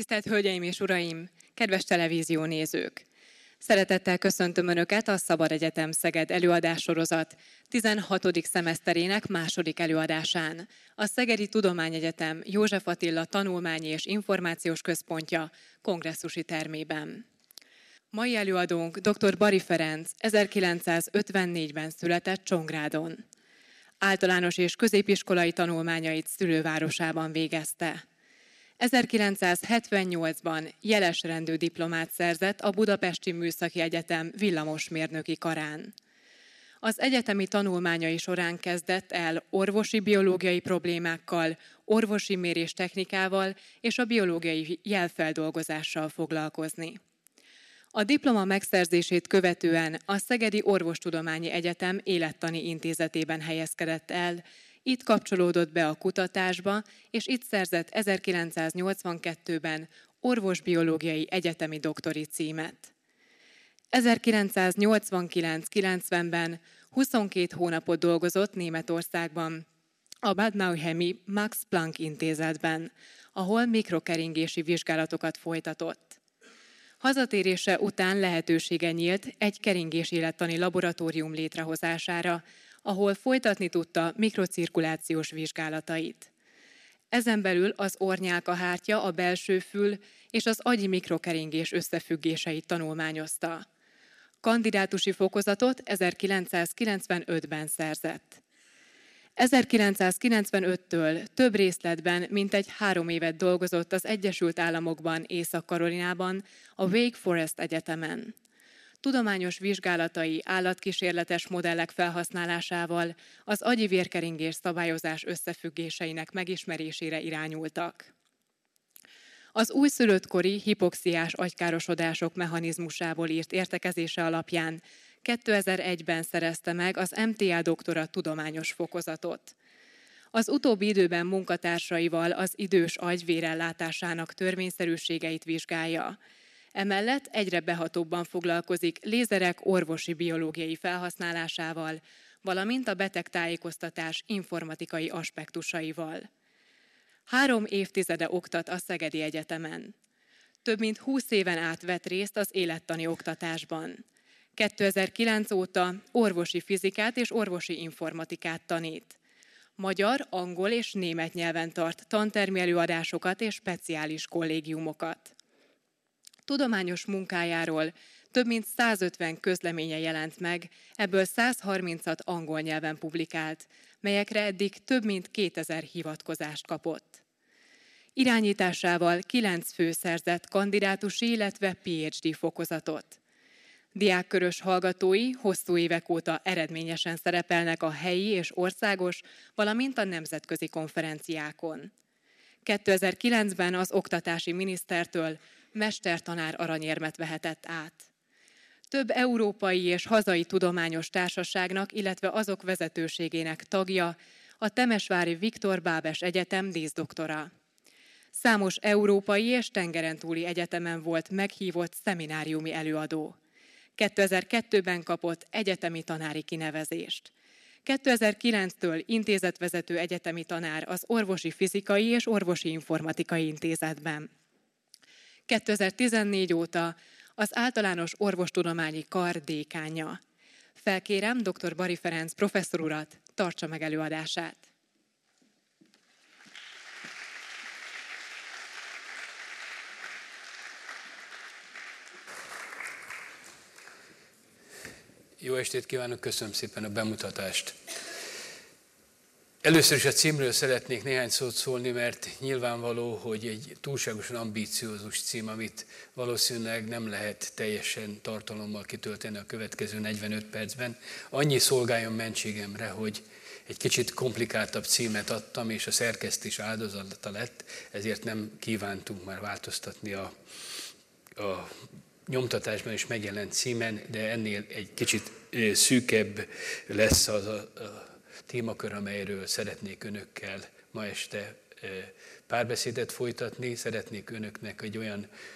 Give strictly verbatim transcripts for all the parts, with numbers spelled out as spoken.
Tisztelt Hölgyeim és Uraim, kedves televíziónézők! Szeretettel köszöntöm Önöket a Szabad Egyetem Szeged előadássorozat tizenhatodik szemeszterének második előadásán. A Szegedi Tudományegyetem József Attila Tanulmányi és Információs Központja kongresszusi termében. Mai előadónk dr. Bari Ferenc ezerkilencszázötvennégyben született Csongrádon. Általános és középiskolai tanulmányait szülővárosában végezte. ezerkilencszázhetvennyolcban jelesrendű diplomát szerzett a Budapesti Műszaki Egyetem villamosmérnöki karán. Az egyetemi tanulmányai során kezdett el orvosi biológiai problémákkal, orvosi méréstechnikával és a biológiai jelfeldolgozással foglalkozni. A diploma megszerzését követően a Szegedi Orvostudományi Egyetem Élettani Intézetében helyezkedett el, itt kapcsolódott be a kutatásba, és itt szerzett ezerkilencszáznyolcvankettőben orvosbiológiai egyetemi doktori címet. ezerkilencszáznyolcvankilenc-kilencvenben huszonkét hónapot dolgozott Németországban, a Bad Nauheimi Max Planck intézetben, ahol mikrokeringési vizsgálatokat folytatott. Hazatérése után lehetősége nyílt egy keringésélettani laboratórium létrehozására, ahol folytatni tudta mikrocirkulációs vizsgálatait. Ezen belül az orrnyálkahártya, a belső fül és az agyi mikrokeringés összefüggéseit tanulmányozta. Kandidátusi fokozatot ezerkilencszázkilencvenötben szerzett. ezerkilencszázkilencvenöttől több részletben mintegy három évet dolgozott az Egyesült Államokban, Észak-Karolinában, a Wake Forest Egyetemen. Tudományos vizsgálatai állatkísérletes modellek felhasználásával az agyi vérkeringés szabályozás összefüggéseinek megismerésére irányultak. Az újszülöttkori hipoxiás agykárosodások mechanizmusából írt értekezése alapján kétezer-egyben szerezte meg az em té á doktora tudományos fokozatot. Az utóbbi időben munkatársaival az idős agy vérellátásának törvényszerűségeit vizsgálja. Emellett egyre behatóbban foglalkozik lézerek orvosi biológiai felhasználásával, valamint a betegtájékoztatás informatikai aspektusaival. Három évtizede oktat a Szegedi Egyetemen. Több mint húsz éven át vett részt az élettani oktatásban. kétezer-kilenc óta orvosi fizikát és orvosi informatikát tanít. Magyar, angol és német nyelven tart tantermi előadásokat és speciális kollégiumokat. Tudományos munkájáról több mint százötven közleménye jelent meg, ebből százharmincat angol nyelven publikált, melyekre eddig több mint kétezer hivatkozást kapott. Irányításával kilenc fő szerzett kandidátusi, illetve pé há dé fokozatot. Diákkörös hallgatói hosszú évek óta eredményesen szerepelnek a helyi és országos, valamint a nemzetközi konferenciákon. kétezer-kilencben az oktatási minisztertől mestertanár aranyérmet vehetett át. Több európai és hazai tudományos társaságnak, illetve azok vezetőségének tagja, a Temesvári Viktor Bábes Egyetem díszdoktora. Számos európai és tengeren túli egyetemen volt meghívott szemináriumi előadó. kétezer-kettőben kapott egyetemi tanári kinevezést. kétezer-kilenctől intézetvezető egyetemi tanár az Orvosi Fizikai és Orvosi Informatikai Intézetben. kétezer-tizennégy óta az Általános Orvostudományi Kar dékánja. Felkérem dr. Bari Ferenc professzor urat, tartsa meg előadását. Jó estét kívánok, köszönöm szépen a bemutatást. Először is a címről szeretnék néhány szót szólni, mert nyilvánvaló, hogy egy túlságosan ambíciózus cím, amit valószínűleg nem lehet teljesen tartalommal kitölteni a következő negyvenöt percben. Annyi szolgáljon mentségemre, hogy egy kicsit komplikáltabb címet adtam, és a szerkesztés áldozata lett, ezért nem kívántunk már változtatni a, a nyomtatásban is megjelent címen, de ennél egy kicsit szűkebb lesz az a, a témakör, amelyről szeretnék önökkel ma este párbeszédet folytatni. Szeretnék önöknek egy olyan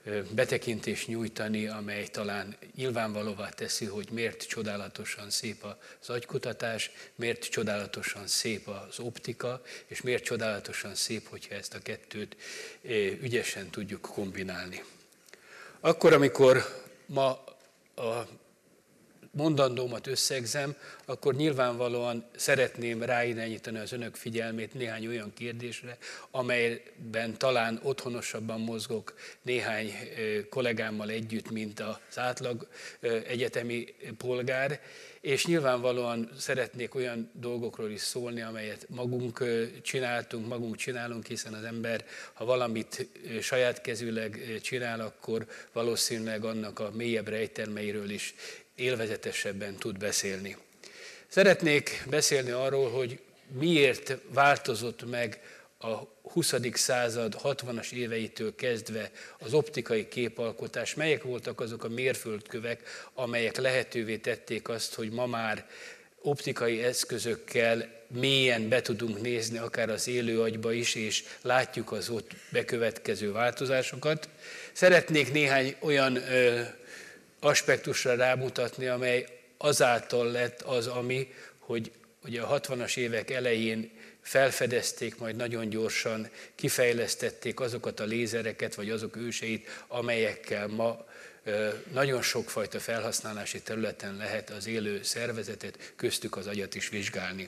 betekintést nyújtani, amely talán nyilvánvalóvá teszi, hogy miért csodálatosan szép az agykutatás, miért csodálatosan szép az optika, és miért csodálatosan szép, hogyha ezt a kettőt ügyesen tudjuk kombinálni. Akkor, amikor ma a mondandómat összegzem, akkor nyilvánvalóan szeretném ráirányítani az önök figyelmét néhány olyan kérdésre, amelyben talán otthonosabban mozgok néhány kollégámmal együtt, mint az átlag egyetemi polgár, és nyilvánvalóan szeretnék olyan dolgokról is szólni, amelyet magunk csináltunk, magunk csinálunk, hiszen az ember, ha valamit saját kezűleg csinál, akkor valószínűleg annak a mélyebb rejtelmeiről is élvezetesebben tud beszélni. Szeretnék beszélni arról, hogy miért változott meg a huszadik század hatvanas éveitől kezdve az optikai képalkotás, melyek voltak azok a mérföldkövek, amelyek lehetővé tették azt, hogy ma már optikai eszközökkel mélyen be tudunk nézni, akár az élő agyba is, és látjuk az ott bekövetkező változásokat. Szeretnék néhány olyan ö, aspektusra rámutatni, amely azáltal lett az, ami, hogy ugye a hatvanas évek elején felfedezték, majd nagyon gyorsan kifejlesztették azokat a lézereket, vagy azok őseit, amelyekkel ma nagyon sokfajta felhasználási területen lehet az élő szervezetet, köztük az agyat is vizsgálni.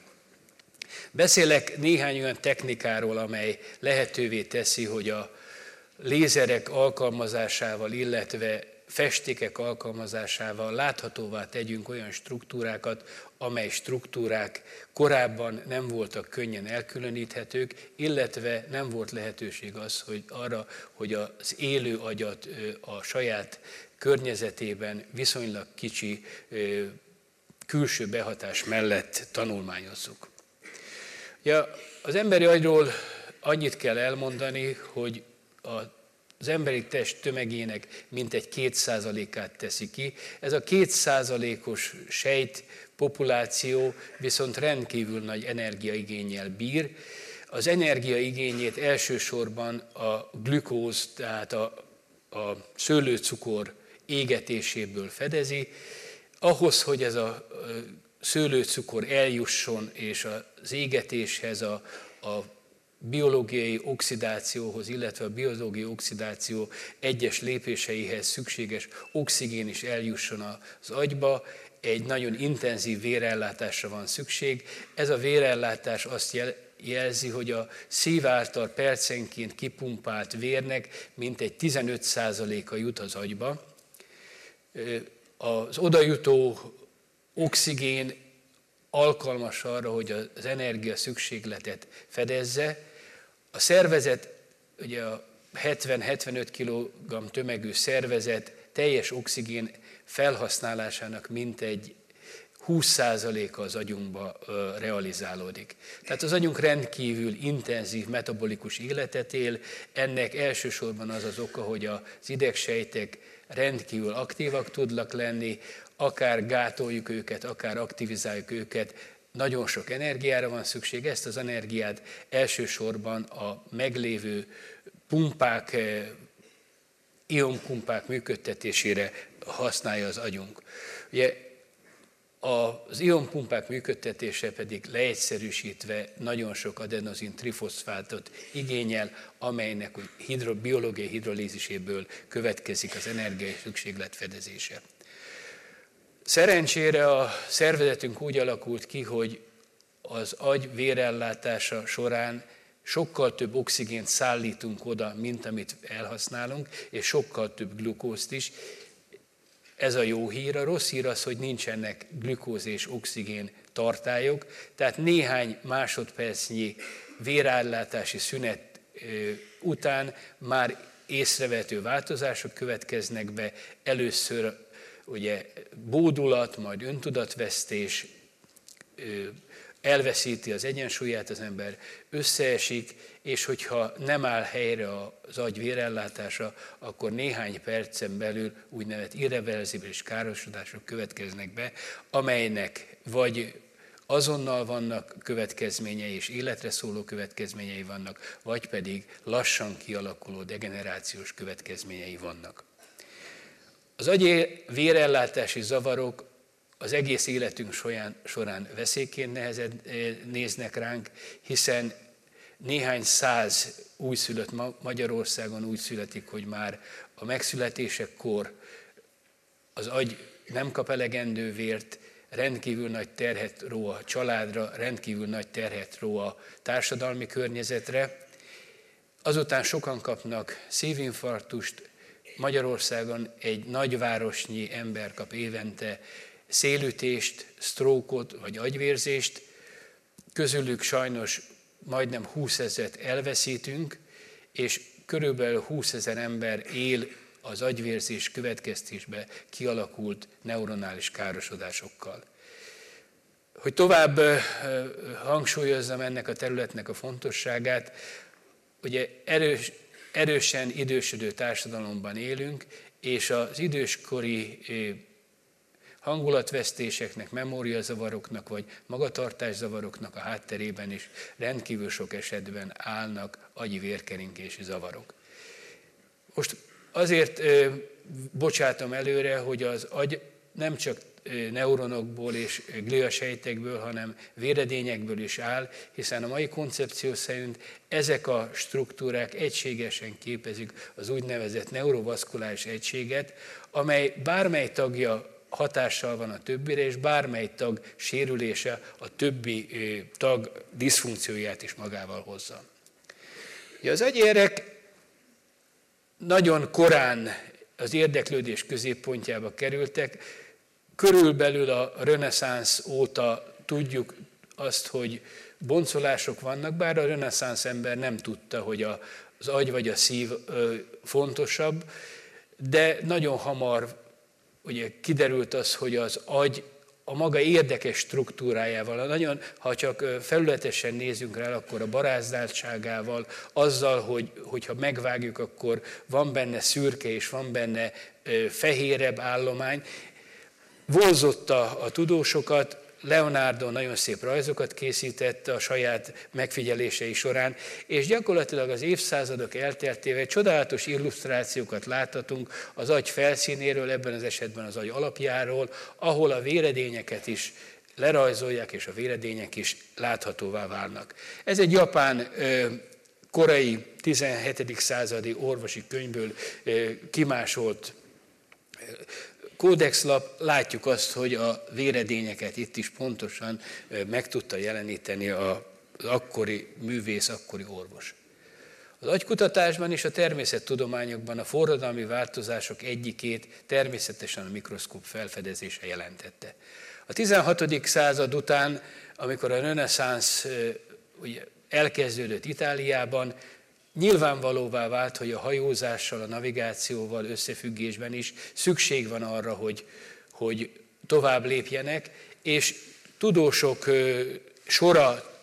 Beszélek néhány olyan technikáról, amely lehetővé teszi, hogy a lézerek alkalmazásával, illetve festékek alkalmazásával láthatóvá tegyünk olyan struktúrákat, amely struktúrák korábban nem voltak könnyen elkülöníthetők, illetve nem volt lehetőség az, hogy arra, hogy az élő agyat a saját környezetében viszonylag kicsi külső behatás mellett tanulmányozzuk. Ja, az emberi agyról annyit kell elmondani, hogy a az emberi test tömegének mintegy két százalékát teszi ki. Ez a két százalékos sejt populáció viszont rendkívül nagy energiaigénnyel bír. Az energiaigényét elsősorban a glükóz, tehát a, a szőlőcukor égetéséből fedezi. Ahhoz, hogy ez a szőlőcukor eljusson és az égetéshez, a, a biológiai oxidációhoz, illetve a biológiai oxidáció egyes lépéseihez szükséges oxigén is eljusson az agyba, egy nagyon intenzív vérellátásra van szükség. Ez a vérellátás azt jelzi, hogy a szív által percenként kipumpált vérnek mintegy tizenöt százaléka jut az agyba. Az odajutó oxigén alkalmas arra, hogy az energia szükségletet fedezze. A szervezet, ugye a hetven-hetvenöt kilogramm tömegű szervezet teljes oxigén felhasználásának mintegy húsz százaléka az agyunkba realizálódik. Tehát az agyunk rendkívül intenzív metabolikus életet él, ennek elsősorban az az oka, hogy az idegsejtek rendkívül aktívak tudnak lenni, akár gátoljuk őket, akár aktivizáljuk őket, nagyon sok energiára van szükség, ezt az energiát elsősorban a meglévő pumpák, ionpumpák működtetésére használja az agyunk. Ugye az ionpumpák működtetése pedig leegyszerűsítve nagyon sok adenozin trifoszfátot igényel, amelynek hidro, biológiai hidrolíziséből következik az energiai szükséglet fedezése. Szerencsére a szervezetünk úgy alakult ki, hogy az agy vérellátása során sokkal több oxigént szállítunk oda, mint amit elhasználunk, és sokkal több glukózt is. Ez a jó hír. A rossz hír az, hogy nincsenek glükóz és oxigén tartályok, tehát néhány másodpercnyi vérellátási szünet után már észrevehető változások következnek be. Először ugye bódulat, majd öntudatvesztés, elveszíti az egyensúlyát az ember, összeesik, és hogyha nem áll helyre az agy vérellátása, akkor néhány percen belül úgynevezett irreverzibilis károsodások következnek be, amelynek vagy azonnal vannak következményei és életre szóló következményei vannak, vagy pedig lassan kialakuló degenerációs következményei vannak. Az agy-vérellátási zavarok az egész életünk során, során veszélyként nehezen néznek ránk, hiszen néhány száz újszülött Magyarországon úgy születik, hogy már a megszületésekor az agy nem kap elegendő vért, rendkívül nagy terhet ró a családra, rendkívül nagy terhet ró a társadalmi környezetre. Azután sokan kapnak szívinfarktust, Magyarországon egy nagyvárosnyi ember kap évente szélütést, sztrókot vagy agyvérzést, közülük sajnos majdnem húszezret elveszítünk, és körülbelül húszezer ember él az agyvérzés következtésbe kialakult neuronális károsodásokkal. Hogy tovább hangsúlyozzam ennek a területnek a fontosságát, ugye erős, erősen idősödő társadalomban élünk, és az időskori hangulatvesztéseknek, memóriazavaroknak vagy magatartászavaroknak a hátterében is rendkívül sok esetben állnak agyi vérkeringési zavarok. Most azért ö, bocsátom előre, hogy az agy nem csak neuronokból és gliasejtekből, hanem véredényekből is áll, hiszen a mai koncepció szerint ezek a struktúrák egységesen képezik az úgynevezett neurovaszkuláris egységet, amely bármely tagja hatással van a többire, és bármely tag sérülése a többi tag diszfunkcióját is magával hozza. Az agyérek nagyon korán az érdeklődés középpontjába kerültek, körülbelül a reneszánsz óta tudjuk azt, hogy boncolások vannak, bár a reneszánsz ember nem tudta, hogy az agy vagy a szív fontosabb, de nagyon hamar ugye kiderült az, hogy az agy a maga érdekes struktúrájával, nagyon, ha csak felületesen nézzünk rá, akkor a barázdáltságával, azzal, hogy, hogyha megvágjuk, akkor van benne szürke és van benne fehérebb állomány, vonzotta a tudósokat. Leonardo nagyon szép rajzokat készített a saját megfigyelései során, és gyakorlatilag az évszázadok elteltével csodálatos illusztrációkat láthatunk az agy felszínéről, ebben az esetben az agy alapjáról, ahol a véredényeket is lerajzolják, és a véredények is láthatóvá válnak. Ez egy japán korai tizenhetedik századi orvosi könyvből kimásolt kódexlap, látjuk azt, hogy a véredényeket itt is pontosan meg tudta jeleníteni az akkori művész, akkori orvos. Az agykutatásban és a természettudományokban a forradalmi változások egyikét természetesen a mikroszkóp felfedezése jelentette. A tizenhatodik század után, amikor a reneszánsz elkezdődött Itáliában, nyilvánvalóvá vált, hogy a hajózással, a navigációval összefüggésben is szükség van arra, hogy, hogy tovább lépjenek, és tudósok sora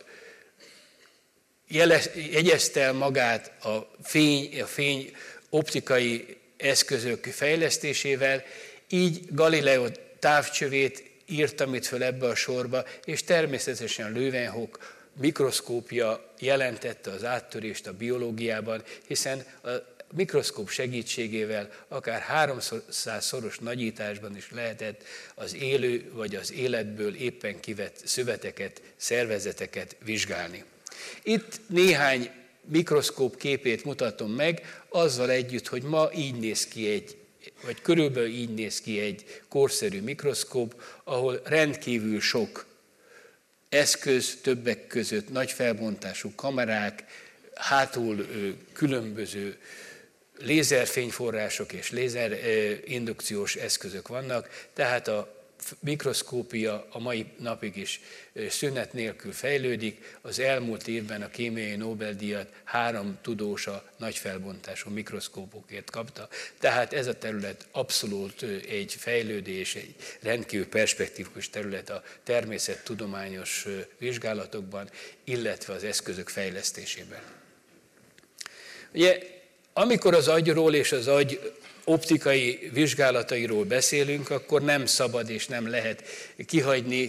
jegyezte el magát a fény, a fény optikai eszközök fejlesztésével, így Galileo távcsövét írtam itt föl ebbe a sorba, és természetesen Leeuwenhoek mikroszkópja jelentette az áttörést a biológiában, hiszen a mikroszkóp segítségével akár háromszázszoros nagyításban is lehetett az élő vagy az életből éppen kivett szöveteket, szervezeteket vizsgálni. Itt néhány mikroszkóp képét mutatom meg, azzal együtt, hogy ma így néz ki egy, vagy körülbelül így néz ki egy korszerű mikroszkóp, ahol rendkívül sok eszköz, többek között nagy felbontású kamerák, hátul különböző lézerfényforrások és lézerindukciós eszközök vannak, tehát a mikroszkópia a mai napig is szünet nélkül fejlődik. Az elmúlt évben a kémiai Nobel-díjat három tudós a nagy felbontású mikroszkópokért kapta. Tehát ez a terület abszolút egy fejlődés, egy rendkívül perspektívikus terület a természettudományos vizsgálatokban, illetve az eszközök fejlesztésében. Ugye, amikor az agyról és az agy optikai vizsgálatairól beszélünk, akkor nem szabad és nem lehet kihagyni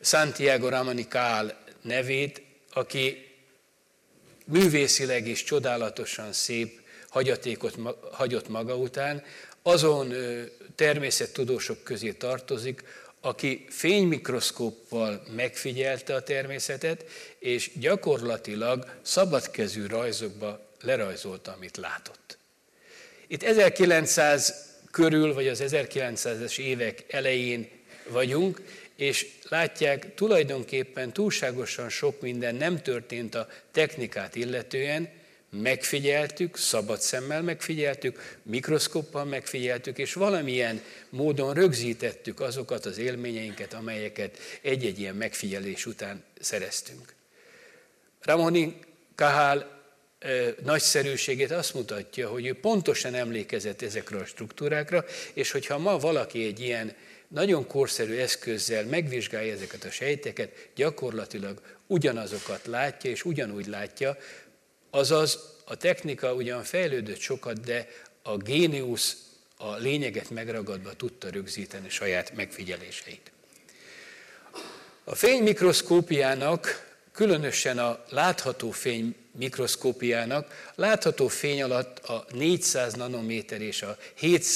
Santiago Ramón Cajal nevét, aki művészileg is csodálatosan szép hagyatékot hagyott maga után, azon természettudósok közé tartozik, aki fénymikroszkóppal megfigyelte a természetet, és gyakorlatilag szabadkezű rajzokba lerajzolta, amit látott. Itt ezerkilencszáz körül, vagy az ezerkilencszázas évek elején vagyunk, és látják, tulajdonképpen túlságosan sok minden nem történt a technikát illetően, megfigyeltük, szabad szemmel megfigyeltük, mikroszkoppal megfigyeltük, és valamilyen módon rögzítettük azokat az élményeinket, amelyeket egy-egy ilyen megfigyelés után szereztünk. Ramón Cajal nagyszerűségét azt mutatja, hogy ő pontosan emlékezett ezekről a struktúrákra, és hogyha ma valaki egy ilyen nagyon korszerű eszközzel megvizsgálja ezeket a sejteket, gyakorlatilag ugyanazokat látja, és ugyanúgy látja, azaz a technika ugyan fejlődött sokat, de a géniusz a lényeget megragadva tudta rögzíteni saját megfigyeléseit. A fénymikroszkópiának, különösen a látható fény mikroszkópiának, látható fény alatt a négyszáz nanométer és a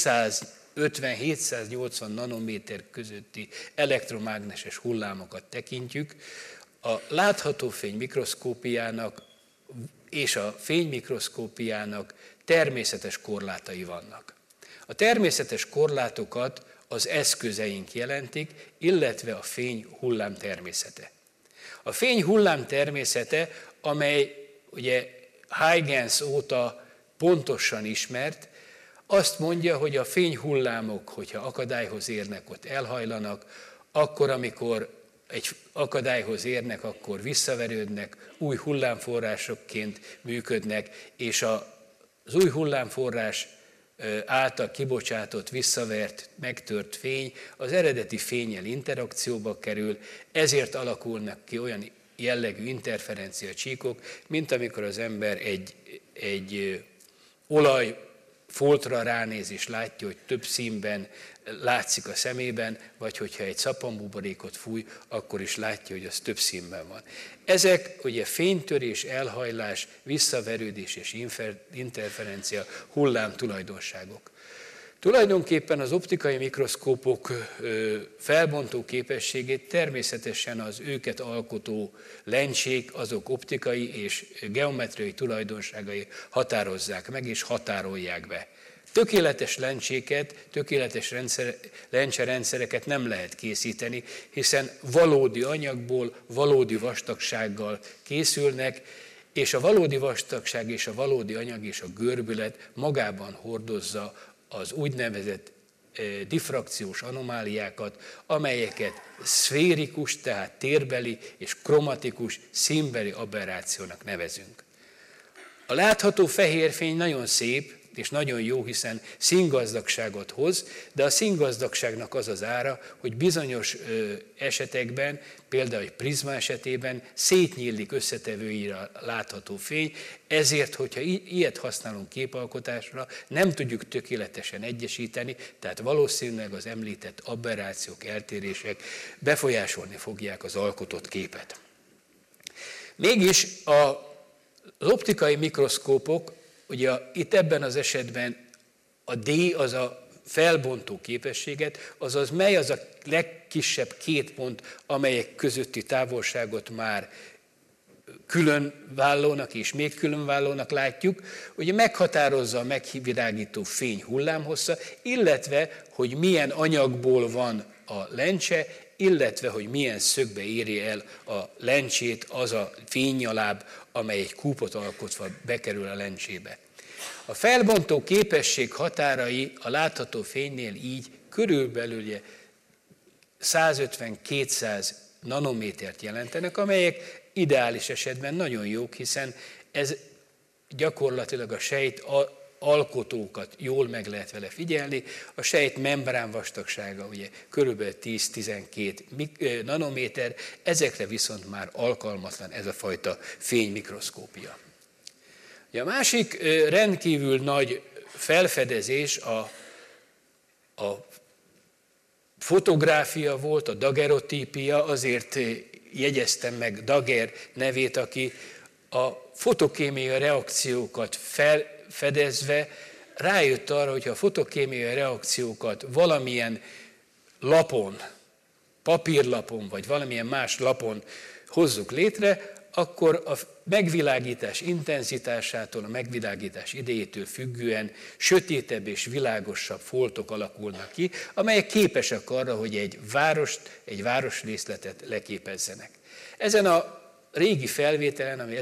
hétszázötven-hétszáznyolcvan nanométer közötti elektromágneses hullámokat tekintjük. A látható fény mikroszkópiának és a fénymikroszkópiának természetes korlátai vannak. A természetes korlátokat az eszközeink jelentik, illetve a fény hullám természete. A fény hullám természete, amely ugye Huygens óta pontosan ismert, azt mondja, hogy a fényhullámok, hogyha akadályhoz érnek, ott elhajlanak, akkor, amikor egy akadályhoz érnek, akkor visszaverődnek, új hullámforrásokként működnek, és az új hullámforrás által kibocsátott, visszavert, megtört fény az eredeti fénnyel interakcióba kerül, ezért alakulnak ki olyan jellegű interferencia csíkok, mint amikor az ember egy, egy olajfoltra ránéz és látja, hogy több színben látszik a szemében, vagy hogyha egy szappanbuborékot fúj, akkor is látja, hogy az több színben van. Ezek ugye fénytörés, elhajlás, visszaverődés és interferencia hullám tulajdonságok. Tulajdonképpen az optikai mikroszkópok felbontó képességét természetesen az őket alkotó lencsék, azok optikai és geometriai tulajdonságai határozzák meg és határolják be. Tökéletes lencséket, tökéletes rendszer, lencserendszereket nem lehet készíteni, hiszen valódi anyagból, valódi vastagsággal készülnek, és a valódi vastagság és a valódi anyag és a görbület magában hordozza az úgynevezett diffrakciós anomáliákat, amelyeket szférikus, tehát térbeli és kromatikus, színbeli aberrációnak nevezünk. A látható fehér fény nagyon szép, és nagyon jó, hiszen színgazdagságot hoz, de a színgazdagságnak az az ára, hogy bizonyos esetekben, például egy prizma esetében szétnyílik összetevőire látható fény, ezért, hogyha ilyet használunk képalkotásra, nem tudjuk tökéletesen egyesíteni, tehát valószínűleg az említett aberrációk, eltérések befolyásolni fogják az alkotott képet. Mégis a, az optikai mikroszkópok, ugye itt ebben az esetben a D az a felbontó képességet, azaz mely az a legkisebb két pont, amelyek közötti távolságot már különvállónak és még különvállónak látjuk, ugye meghatározza a megvilágító fény hullámhossza, illetve hogy milyen anyagból van a lencse, illetve hogy milyen szögbe éri el a lencsét az a fénynyaláb, amely egy kúpot alkotva bekerül a lencsébe. A felbontó képesség határai a látható fénynél így körülbelül százötven-kétszáz nanométert jelentenek, amelyek ideális esetben nagyon jók, hiszen ez gyakorlatilag a sejt alkotókat jól meg lehet vele figyelni. A sejt membrán vastagsága ugye körülbelül tíz-tizenkét nanométer, ezekre viszont már alkalmatlan ez a fajta fénymikroszkópia. A másik rendkívül nagy felfedezés a, a fotográfia volt, a dagerotípia, azért jegyeztem meg Daguerre nevét, aki a fotokémiai reakciókat felfedezve rájött arra, hogy ha a fotokémiai reakciókat valamilyen lapon, papírlapon, vagy valamilyen más lapon hozzuk létre, akkor a megvilágítás intenzitásától, a megvilágítás idejétől függően sötétebb és világosabb foltok alakulnak ki, amelyek képesek arra, hogy egy várost, egy városrészletet leképezzenek. Ezen a régi felvételen, ami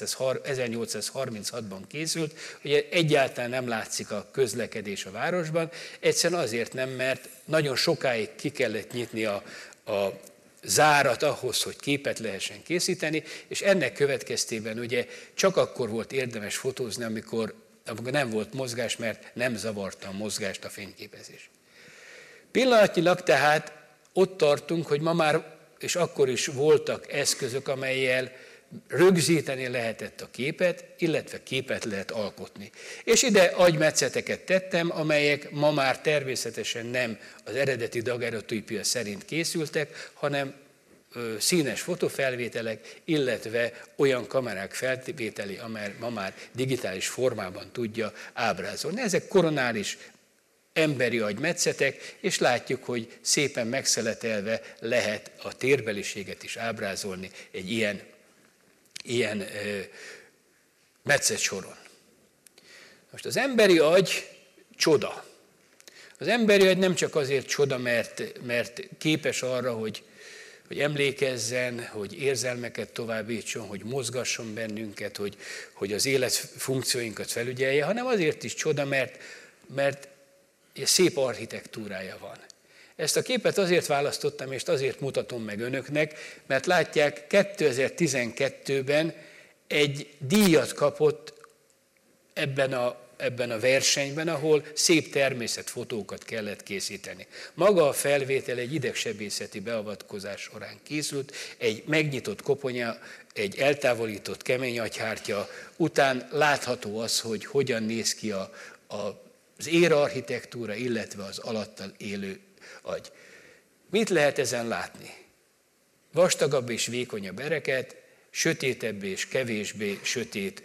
ezernyolcszázharminchatban készült, ugye egyáltalán nem látszik a közlekedés a városban, egyszerűen azért nem, mert nagyon sokáig ki kellett nyitni a, a zárat ahhoz, hogy képet lehessen készíteni, és ennek következtében ugye csak akkor volt érdemes fotózni, amikor, amikor nem volt mozgás, mert nem zavarta a mozgást a fényképezés. Pillanatnyilag tehát ott tartunk, hogy ma már, és akkor is voltak eszközök, amellyel rögzíteni lehetett a képet, illetve képet lehet alkotni. És ide agymetszeteket tettem, amelyek ma már természetesen nem az eredeti daguerreotípia szerint készültek, hanem ö, színes fotófelvételek, illetve olyan kamerák felvételi, amely ma már digitális formában tudja ábrázolni. Ezek koronális emberi agymetszetek, és látjuk, hogy szépen megszeletelve lehet a térbeliséget is ábrázolni egy ilyen ilyen ö, metszетsoron. Most az emberi agy csoda. Az emberi agy nem csak azért csoda, mert, mert képes arra, hogy, hogy emlékezzen, hogy érzelmeket továbbítson, hogy mozgasson bennünket, hogy, hogy az életfunkcióinkat felügyelje, hanem azért is csoda, mert, mert szép architektúrája van. Ezt a képet azért választottam, és azért mutatom meg önöknek, mert látják, kétezer-tizenkettőben egy díjat kapott ebben a, ebben a versenyben, ahol szép természetfotókat kellett készíteni. Maga a felvétel egy idegsebészeti beavatkozás során készült, egy megnyitott koponya, egy eltávolított kemény agyhártya után látható az, hogy hogyan néz ki a, a, az érarchitektúra, illetve az alattal élő agy. Mit lehet ezen látni? Vastagabb és vékonyabb ereket, sötétebb és kevésbé sötét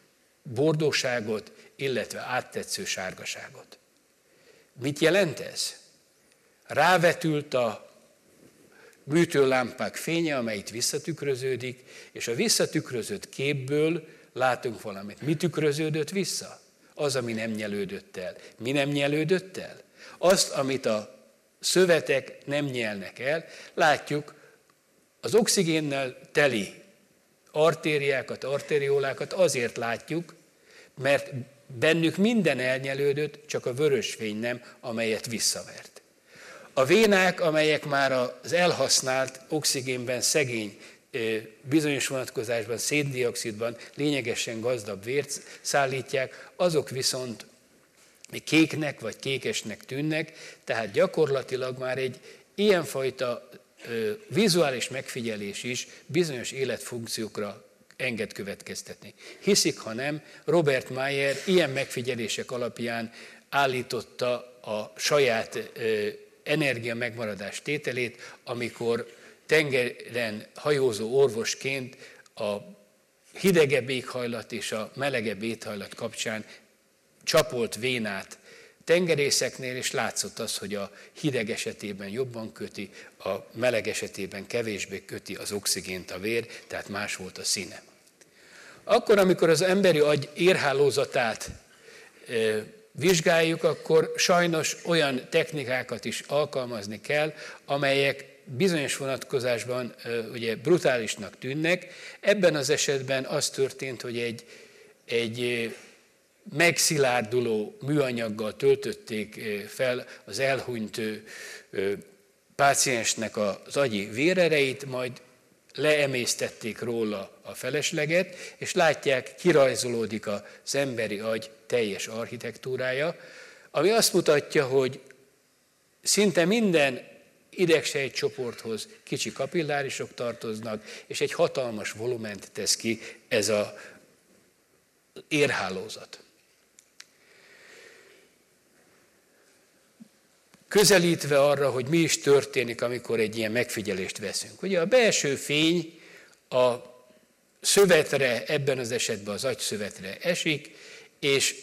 bordóságot, illetve áttetsző sárgaságot. Mit jelent ez? Rávetült a műtőlámpák fénye, amely itt visszatükröződik, és a visszatükrözött képből látunk valamit. Mi tükröződött vissza? Az, ami nem nyelődött el. Mi nem nyelődött el? Azt, amit a szövetek nem nyelnek el, látjuk az oxigénnel teli artériákat, arteriolákat azért látjuk, mert bennük minden elnyelődött, csak a vörösvény nem, amelyet visszavert. A vénák, amelyek már az elhasznált oxigénben szegény, bizonyos vonatkozásban széndioxidban lényegesen gazdabb vért szállítják, azok viszont kéknek vagy kékesnek tűnnek, tehát gyakorlatilag már egy ilyenfajta ö, vizuális megfigyelés is bizonyos életfunkciókra enged következtetni. Hiszik, ha nem, Robert Mayer ilyen megfigyelések alapján állította a saját ö, energia megmaradás tételét, amikor tengeren hajózó orvosként a hidegebb éghajlat és a melegebb éghajlat kapcsán csapolt vénát tengerészeknél, és látszott az, hogy a hideg esetében jobban köti, a meleg esetében kevésbé köti az oxigént a vér, tehát más volt a színe. Akkor, amikor az emberi agy érhálózatát e, vizsgáljuk, akkor sajnos olyan technikákat is alkalmazni kell, amelyek bizonyos vonatkozásban e, ugye brutálisnak tűnnek. Ebben az esetben az történt, hogy egy, egy megszilárduló műanyaggal töltötték fel az elhunyt páciensnek az agyi vérereit, majd leemésztették róla a felesleget, és látják, kirajzolódik az emberi agy teljes architektúrája, ami azt mutatja, hogy szinte minden idegsejtcsoporthoz kicsi kapillárisok tartoznak, és egy hatalmas volument tesz ki ez az érhálózat. közelítve arra, hogy mi is történik, amikor egy ilyen megfigyelést veszünk. Ugye a belső fény a szövetre, ebben az esetben az agyszövetre esik, és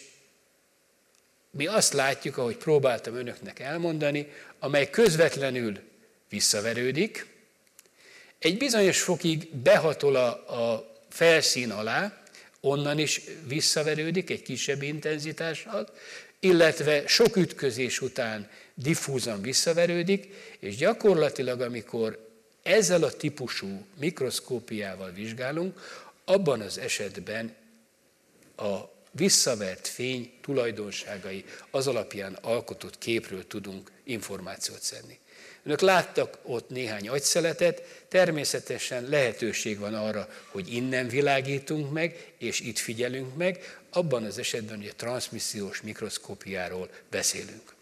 mi azt látjuk, ahogy próbáltam önöknek elmondani, amely közvetlenül visszaverődik, egy bizonyos fokig behatol a, a felszín alá, onnan is visszaverődik egy kisebb intenzitással, illetve sok ütközés után diffúzan visszaverődik, és gyakorlatilag, amikor ezzel a típusú mikroszkópiával vizsgálunk, abban az esetben a visszavert fény tulajdonságai az alapján alkotott képről tudunk információt szedni. Önök láttak ott néhány agyszeletet, természetesen lehetőség van arra, hogy innen világítunk meg, és itt figyelünk meg, abban az esetben, hogy a transzmissziós mikroszkópiáról beszélünk.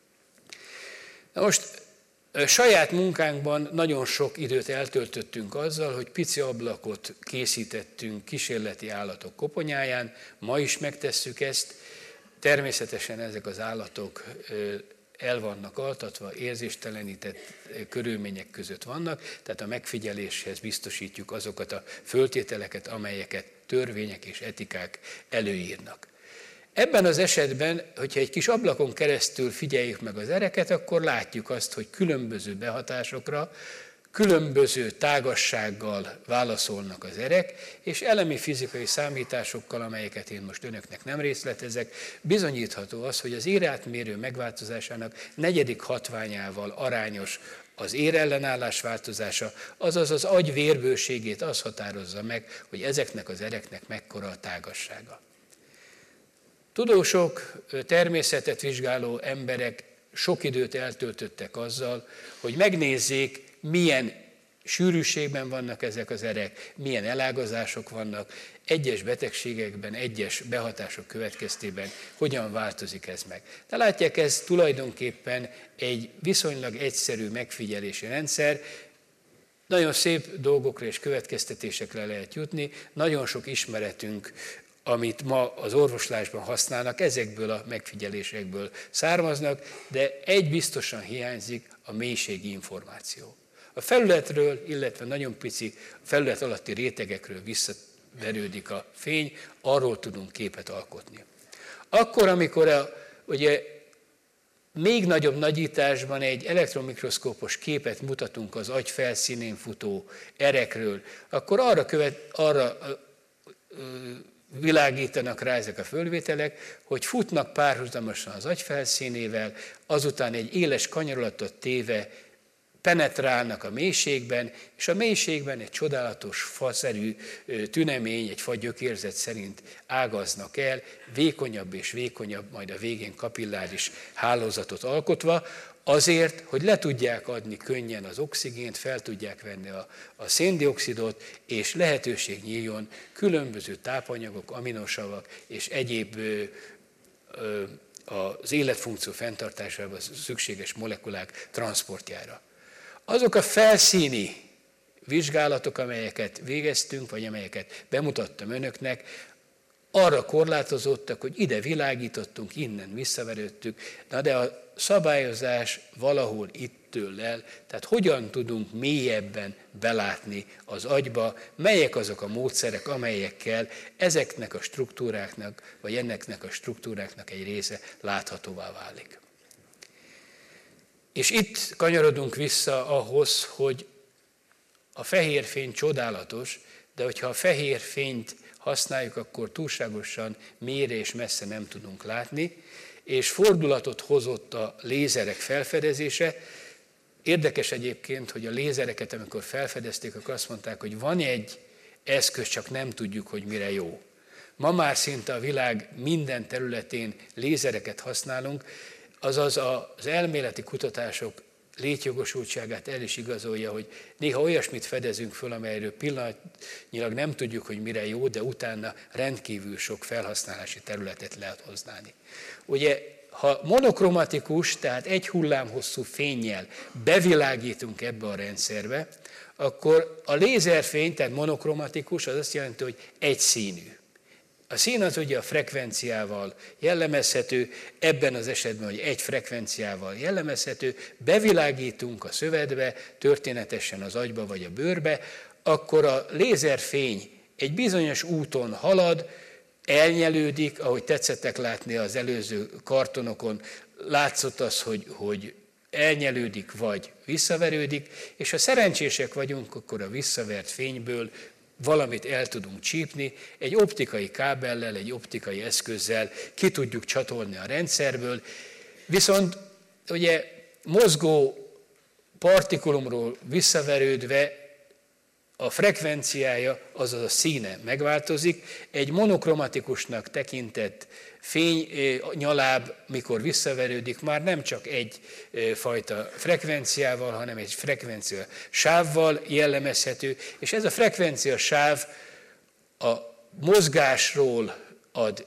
Na most saját munkánkban nagyon sok időt eltöltöttünk azzal, hogy pici ablakot készítettünk kísérleti állatok koponyáján, ma is megtesszük ezt, természetesen ezek az állatok el vannak altatva, érzéstelenített körülmények között vannak, tehát a megfigyeléshez biztosítjuk azokat a föltételeket, amelyeket törvények és etikák előírnak. Ebben az esetben, hogyha egy kis ablakon keresztül figyeljük meg az ereket, akkor látjuk azt, hogy különböző behatásokra, különböző tágassággal válaszolnak az erek, és elemi fizikai számításokkal, amelyeket én most önöknek nem részletezek, bizonyítható az, hogy az érátmérő megváltozásának negyedik hatványával arányos az érellenállás változása, azaz az agy vérbőségét az határozza meg, hogy ezeknek az ereknek mekkora a tágassága. Tudósok, természetet vizsgáló emberek sok időt eltöltöttek azzal, hogy megnézzék, milyen sűrűségben vannak ezek az erek, milyen elágazások vannak, egyes betegségekben, egyes behatások következtében hogyan változik ez meg. De látják, ez tulajdonképpen egy viszonylag egyszerű megfigyelési rendszer, nagyon szép dolgokra és következtetésekre lehet jutni, nagyon sok ismeretünk, amit ma az orvoslásban használnak, ezekből a megfigyelésekből származnak, de egy biztosan hiányzik, a mélységi információ. A felületről, illetve nagyon pici felület alatti rétegekről visszaverődik a fény, arról tudunk képet alkotni. Akkor, amikor a, ugye, még nagyobb nagyításban egy elektronmikroszkópos képet mutatunk az agy felszínén futó erekről, akkor arra, követ, arra ö, ö, világítanak rá ezek a fölvételek, hogy futnak párhuzamosan az agy felszínével, azután egy éles kanyarulatot téve penetrálnak a mélységben, és a mélységben egy csodálatos faszerű tünemény, egy fagyökérzet szerint ágaznak el, vékonyabb és vékonyabb, majd a végén kapilláris hálózatot alkotva, azért, hogy le tudják adni könnyen az oxigént, fel tudják venni a, a széndioxidot, és lehetőség nyíljon különböző tápanyagok, aminosavak és egyéb ö, ö, az életfunkció fenntartására szükséges molekulák transportjára. Azok a felszíni vizsgálatok, amelyeket végeztünk, vagy amelyeket bemutattam önöknek, arra korlátozottak, hogy ide világítottunk, innen visszaverődtük, na de a szabályozás valahol itt től el, tehát hogyan tudunk mélyebben belátni az agyba, melyek azok a módszerek, amelyekkel ezeknek a struktúráknak, vagy enneknek a struktúráknak egy része láthatóvá válik. És itt kanyarodunk vissza ahhoz, hogy a fehér fény csodálatos, de hogyha a fehér fényt használjuk, akkor túlságosan mélyre és messze nem tudunk látni, és fordulatot hozott a lézerek felfedezése. Érdekes egyébként, hogy a lézereket, amikor felfedezték, akkor azt mondták, hogy van egy eszköz, csak nem tudjuk, hogy mire jó. Ma már szinte a világ minden területén lézereket használunk, azaz az elméleti kutatások létjogosultságát el is igazolja, hogy néha olyasmit fedezünk föl, amelyről pillanatnyilag nem tudjuk, hogy mire jó, de utána rendkívül sok felhasználási területet lehet használni. Ugye, ha monokromatikus, tehát egy hullámhosszú fénnyel bevilágítunk ebbe a rendszerbe, akkor a lézerfény, tehát monokromatikus, az azt jelenti, hogy egyszínű. A szín az ugye a frekvenciával jellemezhető, ebben az esetben, hogy egy frekvenciával jellemezhető, bevilágítunk a szövetbe, történetesen az agyba vagy a bőrbe, akkor a lézerfény egy bizonyos úton halad, elnyelődik, ahogy tetszettek látni az előző kartonokon, látszott az, hogy, hogy elnyelődik vagy visszaverődik, és ha szerencsések vagyunk, akkor a visszavert fényből valamit el tudunk csípni, egy optikai kábellel, egy optikai eszközzel ki tudjuk csatolni a rendszerből, viszont ugye mozgó partikulumról visszaverődve a frekvenciája, azaz a színe megváltozik. Egy monokromatikusnak tekintett fénynyaláb, mikor visszaverődik, már nem csak egy fajta frekvenciával, hanem egy frekvencia sávval jellemezhető, és ez a frekvencia sáv a mozgásról ad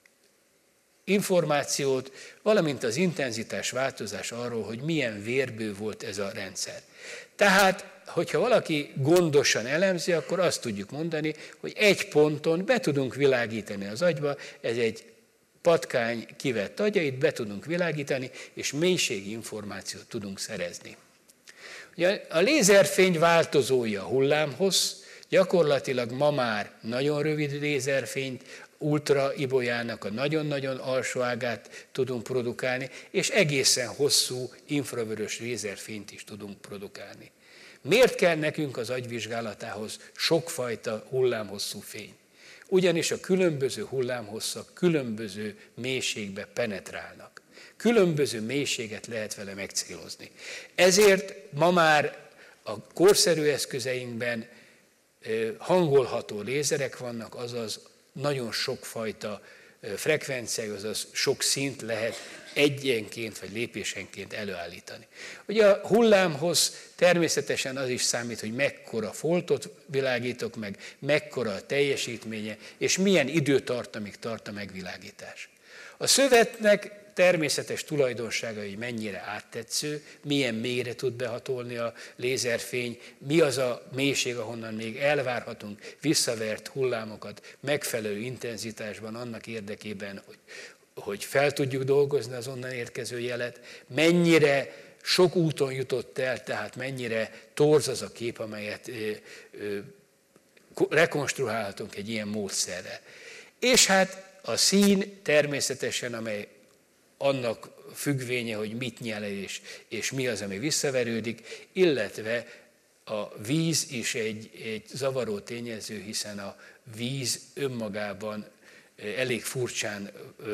információt, valamint az intenzitás változás arról, hogy milyen vérbő volt ez a rendszer. Tehát, hogyha valaki gondosan elemzi, akkor azt tudjuk mondani, hogy egy ponton be tudunk világítani az agyba, ez egy patkány kivett agyait, be tudunk világítani, és mélységi információt tudunk szerezni. Ugye a lézerfény változója a hullámhossz, gyakorlatilag ma már nagyon rövid lézerfényt, ultra ibolyának a nagyon-nagyon alsó ágát tudunk produkálni, és egészen hosszú infravörös lézerfényt is tudunk produkálni. Miért kell nekünk az agyvizsgálatához sokfajta hullámhosszú fény? Ugyanis a különböző hullámhosszak különböző mélységbe penetrálnak. Különböző mélységet lehet vele megcélozni. Ezért ma már a korszerű eszközeinkben hangolható lézerek vannak, azaz nagyon sokfajta frekvenciájú, azaz sok szint lehet egyenként vagy lépésenként előállítani. Ugye a hullámhoz természetesen az is számít, hogy mekkora foltot világítok meg, mekkora a teljesítménye, és milyen időtartamig tart a megvilágítás. A szövetnek természetes tulajdonsága, hogy mennyire áttetsző, milyen mélyre tud behatolni a lézerfény, mi az a mélység, ahonnan még elvárhatunk visszavert hullámokat megfelelő intenzitásban annak érdekében, hogy, hogy fel tudjuk dolgozni az onnan érkező jelet, mennyire sok úton jutott el, tehát mennyire torz az a kép, amelyet ö, ö, rekonstruálhatunk egy ilyen módszerrel. És hát a szín természetesen, amely annak függvénye, hogy mit nyel és, és mi az, ami visszaverődik, illetve a víz is egy, egy zavaró tényező, hiszen a víz önmagában elég furcsán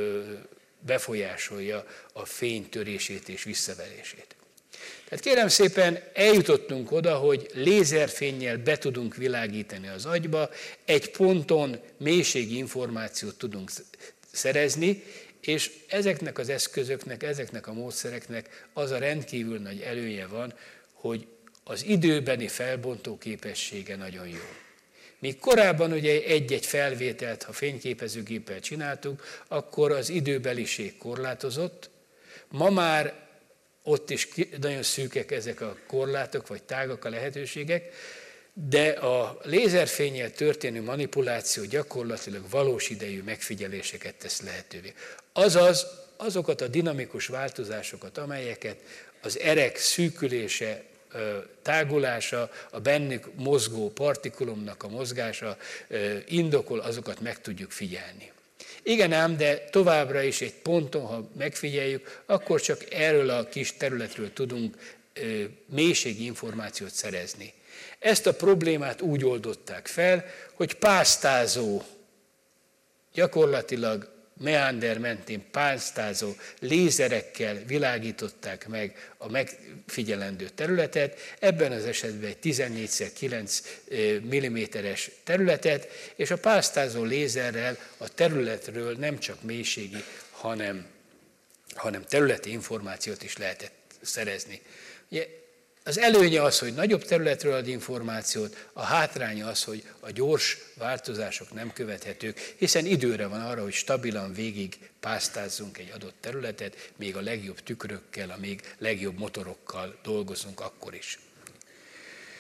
befolyásolja a fény törését és visszaverését. Tehát kérem szépen, eljutottunk oda, hogy lézerfénnyel be tudunk világítani az agyba, egy ponton mélységi információt tudunk szerezni, és ezeknek az eszközöknek, ezeknek a módszereknek az a rendkívül nagy előnye van, hogy az időbeni felbontó képessége nagyon jó. Míg korábban ugye egy-egy felvételt, ha fényképezőgéppel csináltuk, akkor az időbeliség korlátozott. Ma már ott is nagyon szűkek ezek a korlátok, vagy tágak a lehetőségek, de a lézerfénnyel történő manipuláció gyakorlatilag valós idejű megfigyeléseket tesz lehetővé. Azaz azokat a dinamikus változásokat, amelyeket az erek szűkülése, tágulása, a bennük mozgó partikulumnak a mozgása indokol, azokat meg tudjuk figyelni. Igen ám, de továbbra is egy ponton, ha megfigyeljük, akkor csak erről a kis területről tudunk mélységi információt szerezni. Ezt a problémát úgy oldották fel, hogy pásztázó, gyakorlatilag meander mentén pásztázó lézerekkel világították meg a megfigyelendő területet, ebben az esetben egy tizennégy szer kilenc milliméteres területet, és a pásztázó lézerrel a területről nem csak mélységi, hanem, hanem területi információt is lehetett szerezni. Ugye, az előnye az, hogy nagyobb területről ad információt, a hátránya az, hogy a gyors változások nem követhetők, hiszen időre van arra, hogy stabilan végig pásztázzunk egy adott területet, még a legjobb tükrökkel, a még legjobb motorokkal dolgozunk akkor is.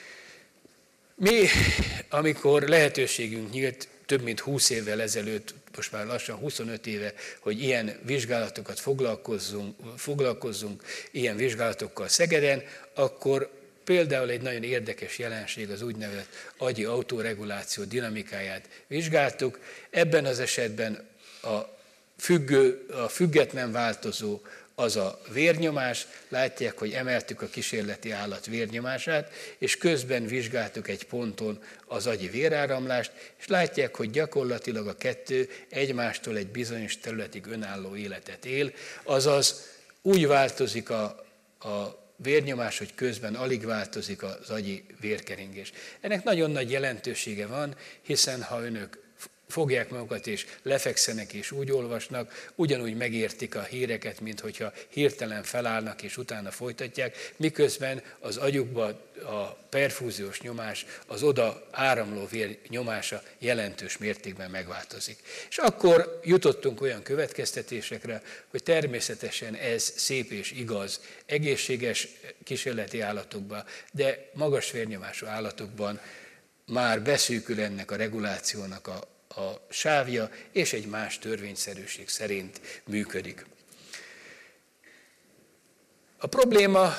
Mi, amikor lehetőségünk nyílt, több mint húsz évvel ezelőtt most már lassan huszonöt éve, hogy ilyen vizsgálatokat foglalkozzunk, foglalkozzunk ilyen vizsgálatokkal Szegeden, akkor például egy nagyon érdekes jelenség az úgynevezett agyi autoreguláció dinamikáját vizsgáltuk. Ebben az esetben a, függő, a független változó az a vérnyomás, látják, hogy emeltük a kísérleti állat vérnyomását, és közben vizsgáltuk egy ponton az agyi véráramlást, és látják, hogy gyakorlatilag a kettő egymástól egy bizonyos területig önálló életet él, azaz úgy változik a, a vérnyomás, hogy közben alig változik az agyi vérkeringés. Ennek nagyon nagy jelentősége van, hiszen ha önök fogják magukat és lefekszenek és úgy olvasnak, ugyanúgy megértik a híreket, mint hogyha hirtelen felállnak és utána folytatják, miközben az agyukban a perfúziós nyomás, az oda áramló vér nyomása jelentős mértékben megváltozik. És akkor jutottunk olyan következtetésekre, hogy természetesen ez szép és igaz egészséges kísérleti állatokban, de magas vérnyomású állatokban már beszűkül ennek a regulációnak a a sávja, és egy más törvényszerűség szerint működik. A probléma,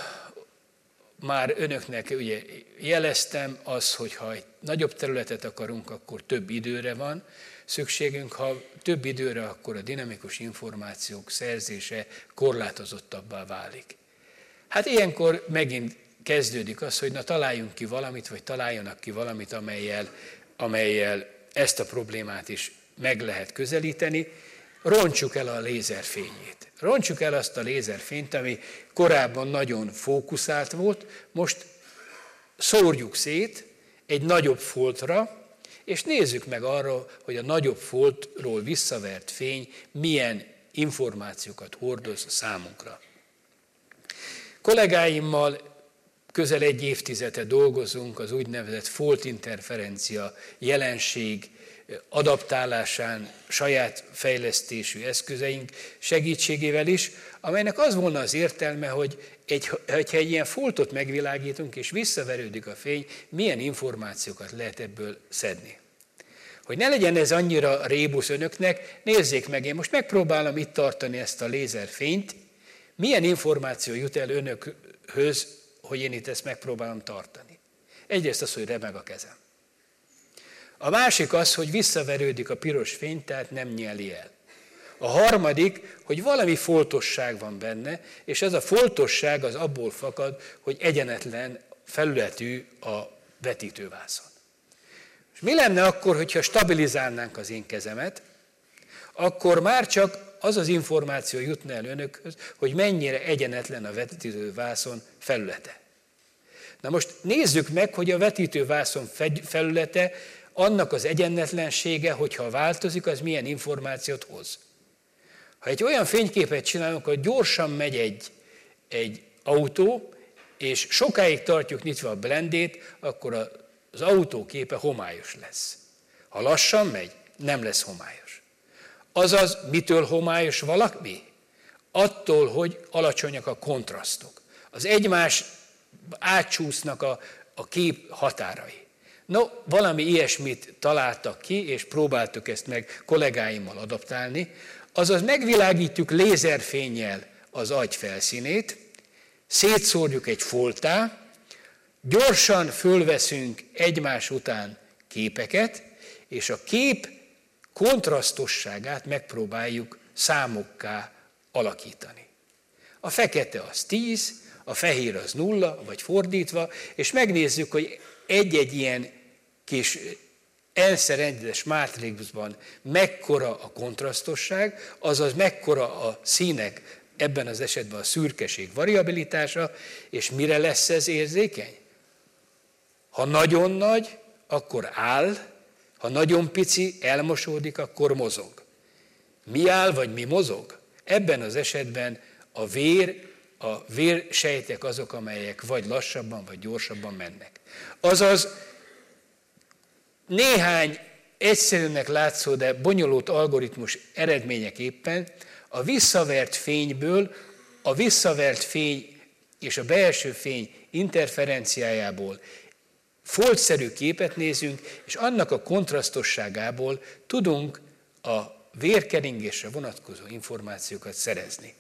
már önöknek ugye jeleztem, az, hogy ha egy nagyobb területet akarunk, akkor több időre van szükségünk, ha több időre, akkor a dinamikus információk szerzése korlátozottabbá válik. Hát ilyenkor megint kezdődik az, hogy na találjunk ki valamit, vagy találjanak ki valamit, amellyel, amellyel ezt a problémát is meg lehet közelíteni, rontsuk el a lézerfényét. Rontsuk el azt a lézerfényt, ami korábban nagyon fókuszált volt, most szórjuk szét egy nagyobb foltra, és nézzük meg arra, hogy a nagyobb foltról visszavert fény milyen információkat hordoz számunkra. Kollégáimmal közel egy évtizede dolgozunk az úgynevezett foltinterferencia jelenség adaptálásán, saját fejlesztésű eszközeink segítségével is, amelynek az volna az értelme, hogy egy, hogyha egy ilyen foltot megvilágítunk és visszaverődik a fény, milyen információkat lehet ebből szedni. Hogy ne legyen ez annyira rébusz önöknek, nézzék meg, én most megpróbálom itt tartani ezt a lézerfényt, milyen információ jut el önökhöz, hogy én itt ezt megpróbálom tartani. Egyrészt az, hogy remeg a kezem. A másik az, hogy visszaverődik a piros fény, tehát nem nyeli el. A harmadik, hogy valami foltosság van benne, és ez a foltosság az abból fakad, hogy egyenetlen felületű a vetítővászon. És mi lenne akkor, hogyha stabilizálnánk az én kezemet, akkor már csak az az információ jutna el önökhöz, hogy mennyire egyenetlen a vetítővászon felülete. Na most nézzük meg, hogy a vetítővászon felülete, annak az egyenletlensége, hogyha változik, az milyen információt hoz. Ha egy olyan fényképet csinálunk, hogy gyorsan megy egy, egy autó, és sokáig tartjuk nyitva a blendét, akkor az autó képe homályos lesz. Ha lassan megy, nem lesz homályos. Azaz, mitől homályos valami? Attól, hogy alacsonyak a kontrasztok. Az egymás átcsúsznak a, a kép határai. No, valami ilyesmit találtak ki, és próbáltuk ezt meg kollégáimmal adaptálni, azaz megvilágítjuk lézerfénnyel az agy felszínét, szétszórjuk egy folttá, gyorsan fölveszünk egymás után képeket, és a kép kontrasztosságát megpróbáljuk számokká alakítani. A fekete az tíz, a fehér az nulla, vagy fordítva, és megnézzük, hogy egy-egy ilyen kis elszerendetes mátrixban mekkora a kontrasztosság, azaz mekkora a színek, ebben az esetben a szürkeség variabilitása, és mire lesz ez érzékeny? Ha nagyon nagy, akkor áll, ha nagyon pici, elmosódik, akkor mozog. Mi áll, vagy mi mozog? Ebben az esetben a vér, a vérsejtek azok, amelyek vagy lassabban, vagy gyorsabban mennek. Azaz néhány egyszerűnek látszó, de bonyolult algoritmus eredményeképpen a visszavert fényből, a visszavert fény és a belső fény interferenciájából foltszerű képet nézünk, és annak a kontrasztosságából tudunk a vérkeringésre vonatkozó információkat szerezni.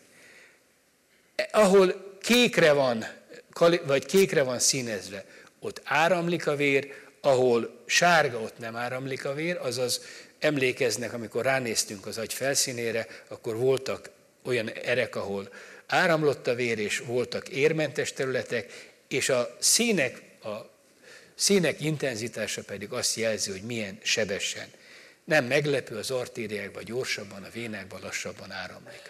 Ahol kékre van, vagy kékre van színezve, ott áramlik a vér, ahol sárga, ott nem áramlik a vér, azaz emlékeznek, amikor ránéztünk az agy felszínére, akkor voltak olyan erek, ahol áramlott a vér, és voltak érmentes területek, és a színek, a színek intenzitása pedig azt jelzi, hogy milyen sebesen. Nem meglepő, az artériákban gyorsabban, a vénákban lassabban áramlik.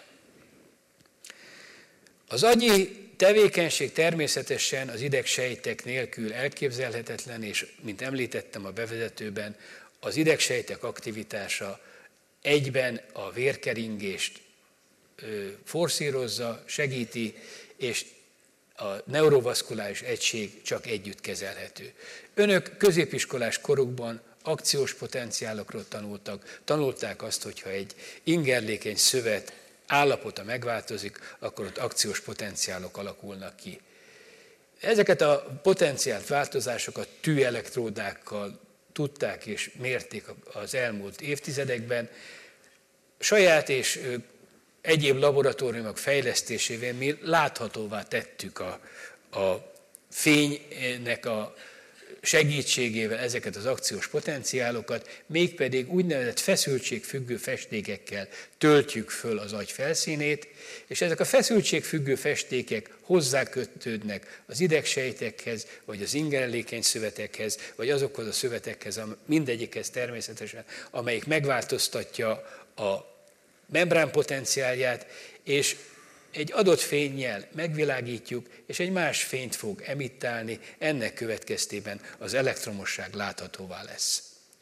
Az agyi tevékenység természetesen az idegsejtek nélkül elképzelhetetlen, és mint említettem a bevezetőben, az idegsejtek aktivitása egyben a vérkeringést forszírozza, segíti, és a neurovaszkuláris egység csak együtt kezelhető. Önök középiskolás korukban akciós potenciálokról tanultak, tanulták azt, hogyha egy ingerlékeny szövet állapota megváltozik, akkor ott akciós potenciálok alakulnak ki. Ezeket a potenciált változásokat tűelektródákkal tudták és mérték az elmúlt évtizedekben. Saját és egyéb laboratóriumok fejlesztésével mi láthatóvá tettük a, a fénynek a segítségével ezeket az akciós potenciálokat, mégpedig úgynevezett feszültségfüggő festékekkel töltjük föl az agy felszínét, és ezek a feszültségfüggő festékek hozzákötődnek az idegsejtekhez, vagy az ingerlékeny szövetekhez, vagy azokhoz a szövetekhez, mindegyikhez természetesen, amelyik megváltoztatja a membrán potenciálját, és egy adott fénnyel megvilágítjuk, és egy más fényt fog emittálni, ennek következtében az elektromosság láthatóvá lesz.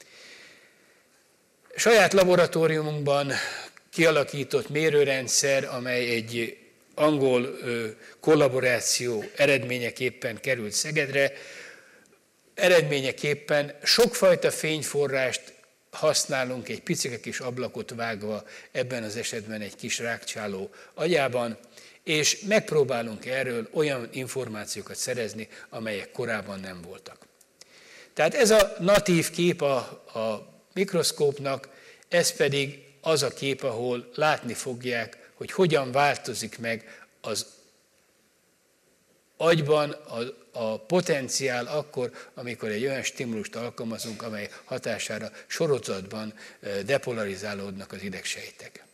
Saját laboratóriumunkban kialakított mérőrendszer, amely egy angol kollaboráció eredményeképpen került Szegedre, eredményeképpen sokfajta fényforrást használunk egy picike kis ablakot vágva, ebben az esetben egy kis rákcsáló agyában, és megpróbálunk erről olyan információkat szerezni, amelyek korábban nem voltak. Tehát ez a natív kép a, a mikroszkópnak, ez pedig az a kép, ahol látni fogják, hogy hogyan változik meg az agyban a, a potenciál akkor, amikor egy olyan stimulust alkalmazunk, amely hatására sorozatban depolarizálódnak az idegsejtek.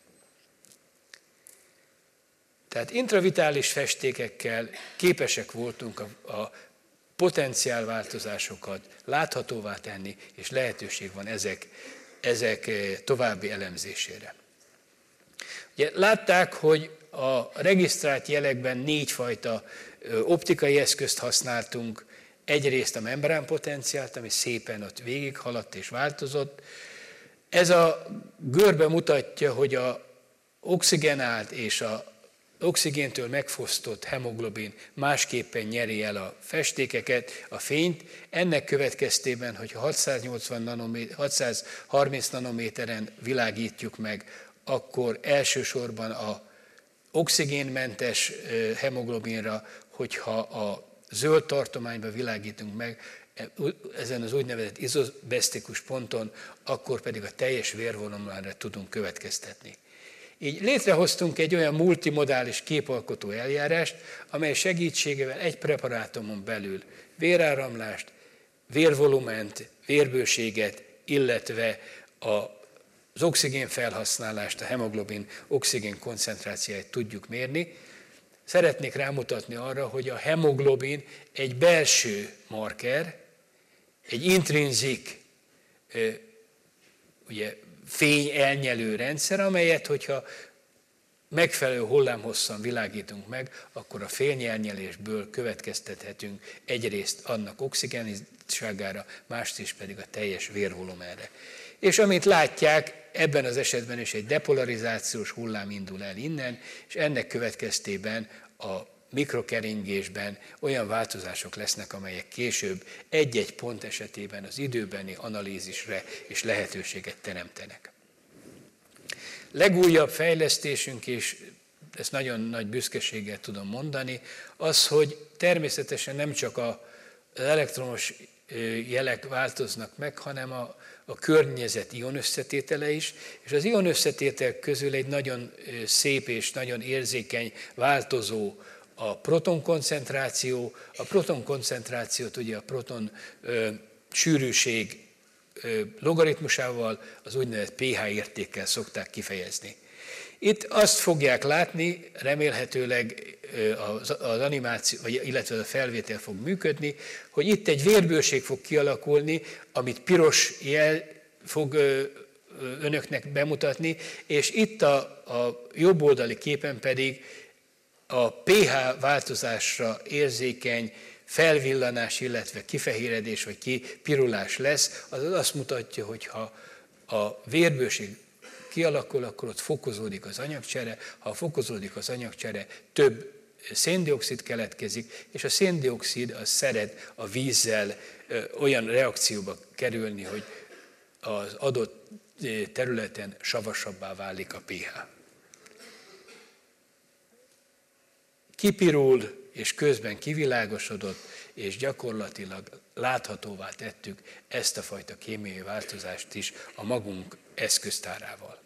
Tehát intravitális festékekkel képesek voltunk a, a potenciálváltozásokat láthatóvá tenni, és lehetőség van ezek, ezek további elemzésére. Ugye látták, hogy a regisztrált jelekben négyfajta optikai eszközt használtunk, egyrészt a membránpotenciált, ami szépen ott végighaladt és változott. Ez a görbe mutatja, hogy a oxigenált és a oxigéntől megfosztott hemoglobin másképpen nyeri el a festékeket, a fényt. Ennek következtében, hogyha hatszáznyolcvan nanométer, hatszázharminc nanométeren világítjuk meg, akkor elsősorban a oxigénmentes hemoglobinra, hogyha a zöld tartományba világítunk meg, ezen az úgynevezett izobesztikus ponton, akkor pedig a teljes vérvonalra tudunk következtetni. Így létrehoztunk egy olyan multimodális képalkotó eljárást, amely segítségével egy preparátumon belül véráramlást, vérvolument, vérbőséget, illetve az oxigén felhasználást, a hemoglobin oxigén koncentrációját tudjuk mérni. Szeretnék rámutatni arra, hogy a hemoglobin egy belső marker, egy intrinzik, ugye, fény elnyelő rendszer, amelyet, hogyha megfelelő hullámhosszan világítunk meg, akkor a fényelnyelésből következtethetünk egyrészt annak oxigénságára, másrészt pedig a teljes vérvolumenre. És amit látják, ebben az esetben is egy depolarizációs hullám indul el innen, és ennek következtében a mikrokeringésben olyan változások lesznek, amelyek később egy-egy pont esetében az időbeni analízisre és lehetőséget teremtenek. Legújabb fejlesztésünk, és ezt nagyon nagy büszkeséggel tudom mondani, az, hogy természetesen nem csak az elektromos jelek változnak meg, hanem a, a környezet ion összetétele is, és az ion összetétel közül egy nagyon szép és nagyon érzékeny változó a proton koncentráció. A proton koncentrációt ugye a proton ö, sűrűség ö, logaritmusával, az úgynevezett pH értékkel szokták kifejezni. Itt azt fogják látni, remélhetőleg az, az animáció, vagy, illetve a felvétel fog működni, hogy itt egy vérbőség fog kialakulni, amit piros jel fog ö, önöknek bemutatni, és itt a, a jobb oldali képen pedig a pH változásra érzékeny felvillanás, illetve kifehéredés vagy kipirulás lesz, az azt mutatja, hogy ha a vérbőség kialakul, akkor ott fokozódik az anyagcsere, ha fokozódik az anyagcsere, több széndioxid keletkezik, és a széndioxid az szeret a vízzel ö, olyan reakcióba kerülni, hogy az adott területen savasabbá válik a pH. Kipirul, és közben kivilágosodott, és gyakorlatilag láthatóvá tettük ezt a fajta kémiai változást is a magunk eszköztárával.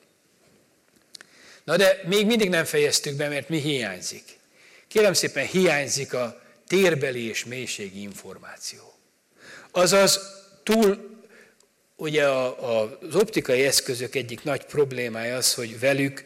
Na de még mindig nem fejeztük be, mert mi hiányzik? Kérem szépen, hiányzik a térbeli és mélységi információ. Azaz túl, ugye a, a, az optikai eszközök egyik nagy problémája az, hogy velük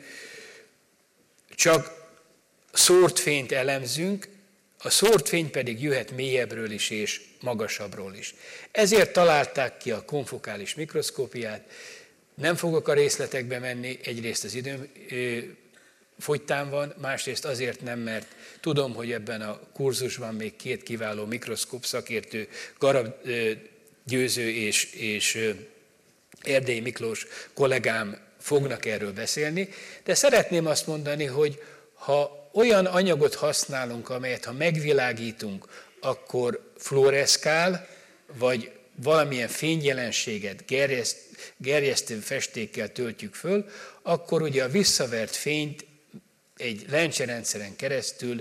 csak szórt fényt elemzünk, a szórt fény pedig jöhet mélyebbről is és magasabbról is. Ezért találták ki a konfokális mikroszkópiát. Nem fogok a részletekbe menni, egyrészt az időm fogytán van, másrészt azért nem, mert tudom, hogy ebben a kurzusban még két kiváló mikroszkóp szakértő, Garab Győző és, és Erdélyi Miklós kollégám fognak erről beszélni, de szeretném azt mondani, hogy ha olyan anyagot használunk, amelyet ha megvilágítunk, akkor fluoreszkál, vagy valamilyen fényjelenséget gerjeszt, gerjesztő festékkel töltjük föl, akkor ugye a visszavert fényt egy lencserendszeren keresztül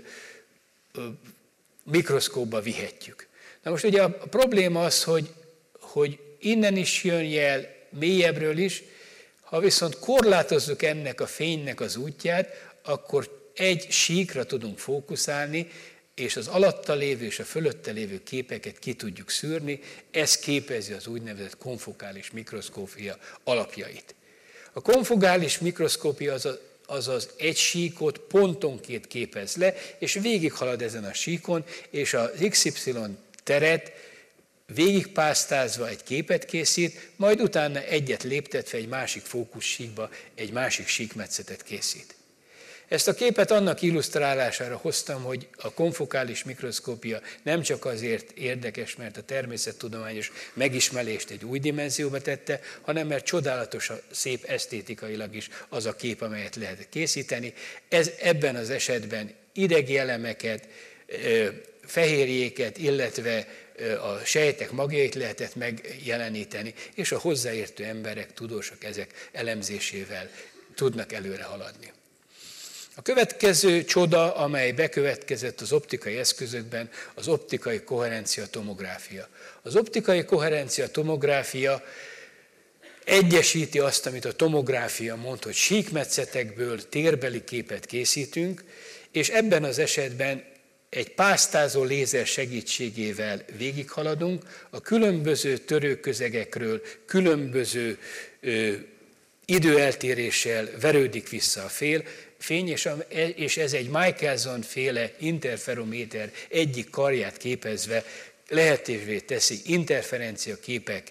mikroszkópba vihetjük. Na most ugye a probléma az, hogy, hogy innen is jön jel, mélyebbről is, ha viszont korlátozzuk ennek a fénynek az útját, akkor egy síkra tudunk fókuszálni, és az alatta lévő és a fölötte lévő képeket ki tudjuk szűrni, ez képezi az úgynevezett konfokális mikroszkópia alapjait. A konfokális mikroszkópia az, a, azaz egy síkot pontonként képez le, és végighalad ezen a síkon, és az iksz ipszilon teret végigpásztázva egy képet készít, majd utána egyet léptetve egy másik fókuszsíkba egy másik síkmetszetet készít. Ezt a képet annak illusztrálására hoztam, hogy a konfokális mikroszkópia nem csak azért érdekes, mert a természettudományos megismerést egy új dimenzióba tette, hanem mert csodálatos, szép esztétikailag is az a kép, amelyet lehet készíteni. Ez ebben az esetben idegi elemeket, fehérjéket, illetve a sejtek magjait lehetett megjeleníteni, és a hozzáértő emberek, tudósok ezek elemzésével tudnak előre haladni. A következő csoda, amely bekövetkezett az optikai eszközökben, az optikai koherencia tomográfia. Az optikai koherencia tomográfia egyesíti azt, amit a tomográfia mond, hogy síkmetszetekből térbeli képet készítünk, és ebben az esetben egy pásztázó lézer segítségével végighaladunk, a különböző törőközegekről különböző ö, időeltéréssel verődik vissza a fél, fény, és ez egy Michelson-féle interferométer egyik karját képezve lehetővé teszi interferencia képek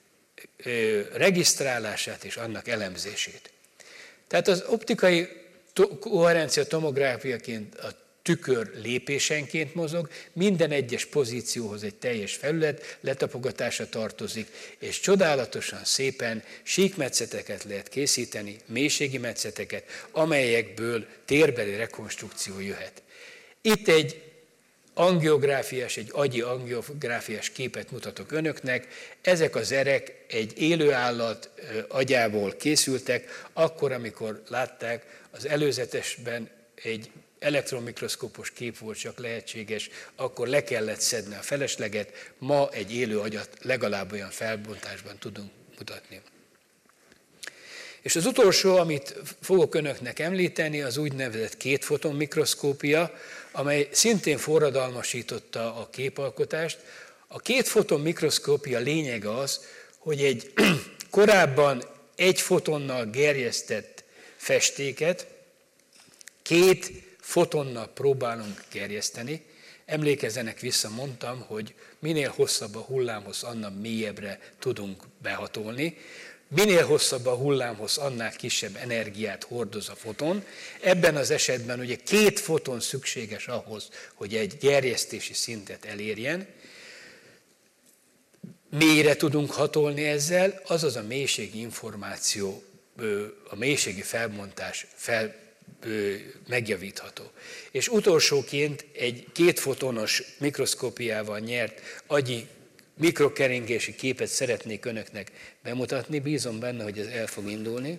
regisztrálását és annak elemzését. Tehát az optikai koherencia tomográfiaként a tükör lépésenként mozog, minden egyes pozícióhoz egy teljes felület letapogatása tartozik, és csodálatosan szépen síkmetszeteket lehet készíteni, mélységi metszeteket, amelyekből térbeli rekonstrukció jöhet. Itt egy angiográfiás, egy agyi angiográfiás képet mutatok önöknek. Ezek az erek egy élő állat agyából készültek, akkor, amikor látták az előzetesben egy elektronmikroszkópos kép volt csak lehetséges, akkor le kellett szedni a felesleget, ma egy élő agyat legalább olyan felbontásban tudunk mutatni. És az utolsó, amit fogok önöknek említeni, az úgynevezett kétfoton mikroszkópia, amely szintén forradalmasította a képalkotást. A kétfoton mikroszkópia lényege az, hogy egy korábban egy fotonnal gerjesztett festéket két fotonnal próbálunk gerjeszteni. Emlékezzenek vissza, mondtam, hogy minél hosszabb a hullámhossz, annál mélyebbre tudunk behatolni. Minél hosszabb a hullámhossz, annál kisebb energiát hordoz a foton. Ebben az esetben ugye két foton szükséges ahhoz, hogy egy gerjesztési szintet elérjen. Mélyre tudunk hatolni ezzel, azaz a mélységi információ, a mélységi felbontás fel, megjavítható. És utolsóként egy kétfotonos mikroszkópiával nyert agyi mikrokeringési képet szeretnék önöknek bemutatni. Bízom benne, hogy ez el fog indulni.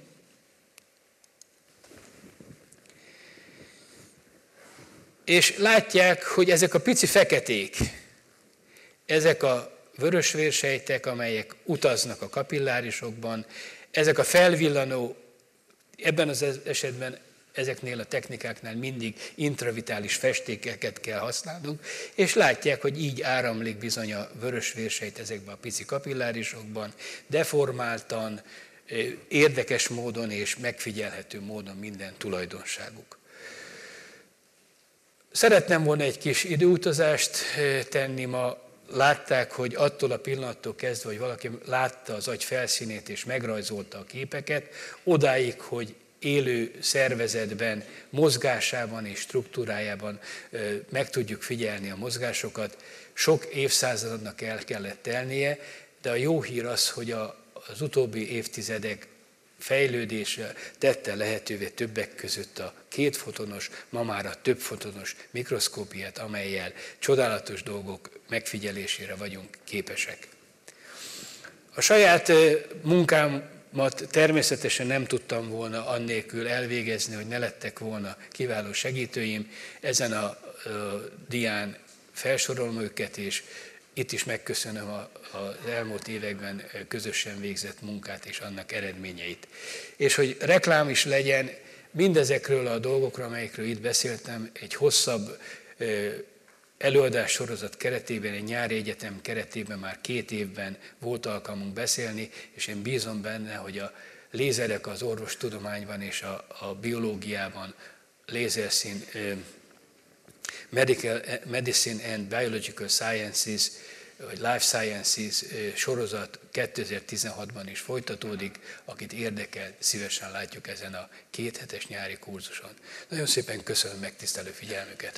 És látják, hogy ezek a pici feketék, ezek a vörösvérsejtek, amelyek utaznak a kapillárisokban, ezek a felvillanó, ebben az esetben ezeknél a technikáknál mindig intravitális festékeket kell használnunk, és látják, hogy így áramlik bizony a vörösvérsejt ezekben a pici kapillárisokban, deformáltan, érdekes módon és megfigyelhető módon minden tulajdonságuk. Szeretném volna egy kis időutazást tenni ma. Látták, hogy attól a pillanattól kezdve, hogy valaki látta az agy felszínét és megrajzolta a képeket, odáig, hogy élő szervezetben, mozgásában és struktúrájában meg tudjuk figyelni a mozgásokat. Sok évszázadnak el kellett telnie, de a jó hír az, hogy a, az utóbbi évtizedek fejlődése tette lehetővé többek között a kétfotonos, ma már a többfotonos mikroszkópiát, amellyel csodálatos dolgok megfigyelésére vagyunk képesek. A saját munkámat természetesen nem tudtam volna annélkül elvégezni, hogy ne lettek volna kiváló segítőim. Ezen a, a dián felsorolom őket, és itt is megköszönöm az elmúlt években közösen végzett munkát és annak eredményeit. És hogy reklám is legyen, mindezekről a dolgokról, amelyekről itt beszéltem, egy hosszabb előadás sorozat keretében, egy nyári egyetem keretében már két évben volt alkalmunk beszélni, és én bízom benne, hogy a lézerek az orvostudományban és a, a biológiában, lézerszín, Medical, Medicine and Biological Sciences, vagy Life Sciences sorozat kétezer-tizenhatban is folytatódik. Akit érdekel, szívesen látjuk ezen a kéthetes nyári kurzuson. Nagyon szépen köszönöm megtisztelő figyelmüket!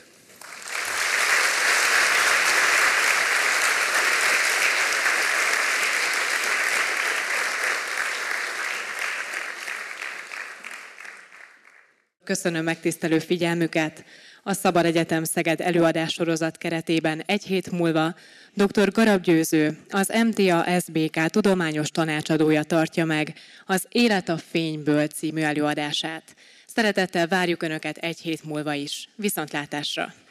Köszönöm megtisztelő figyelmüket! A Szabad Egyetem Szeged előadássorozat keretében egy hét múlva dr. Garab Győző, az em té á es bé ká tudományos tanácsadója tartja meg az Élet a fényből című előadását. Szeretettel várjuk Önöket egy hét múlva is. Viszontlátásra!